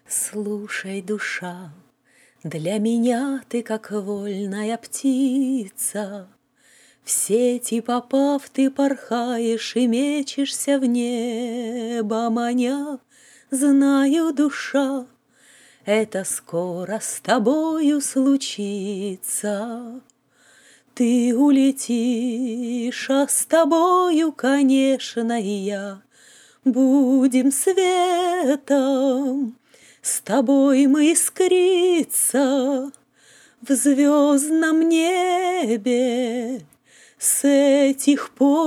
Слушай, душа, для меня ты как вольная птица. В сети попав, ты порхаешь и мечешься в небо, маня. Знаю, душа, это скоро с тобою случится. Ты улетишь, а с тобою, конечно, и я. Будем светом, с тобой мы искриться в звездном небе с этих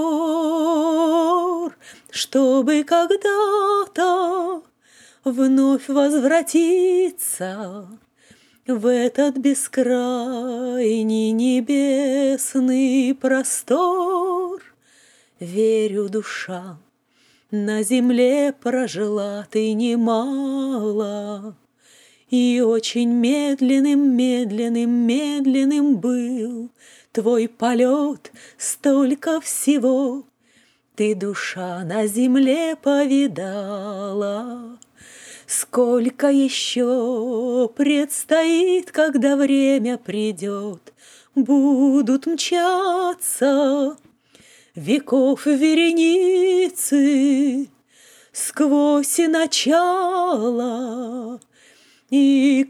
пор, чтобы когда-то вновь возвратиться в этот бескрайний небесный простор. Верю, душа, на земле прожила ты немало, и очень медленным, медленным, медленным был твой полет, столько всего ты, душа, на земле повидала. Сколько еще предстоит, когда время придет, будут мчаться веков вереницы сквозь начало и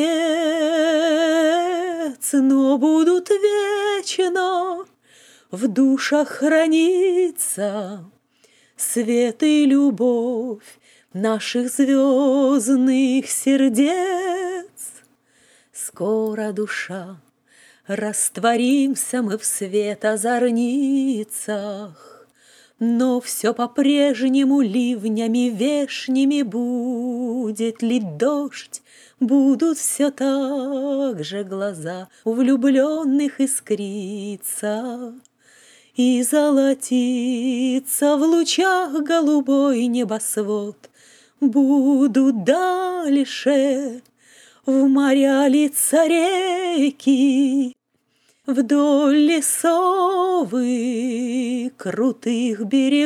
конец, но будут вечно в душах храниться свет и любовь наших звездных сердец. Скоро, душа, растворимся мы в светозарницах, но все по-прежнему ливнями вешними будет лить дождь, будут все так же глаза у влюбленных искриться, и золотиться в лучах голубой небосвод. Будут дальше в моря литься реки, вдоль лесовых крутых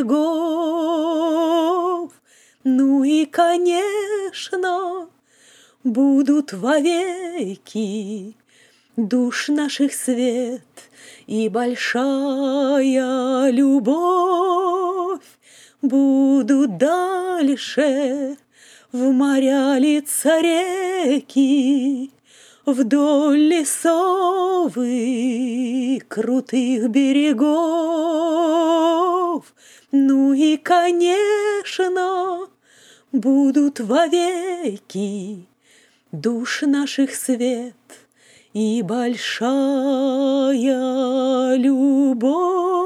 берегов. Ну и, конечно, будут вовеки душ наших свет и большая любовь. Будут дальше в моря литься реки, вдоль лесовых крутых берегов. Ну и, конечно, будут вовеки душ наших свет и большая любовь.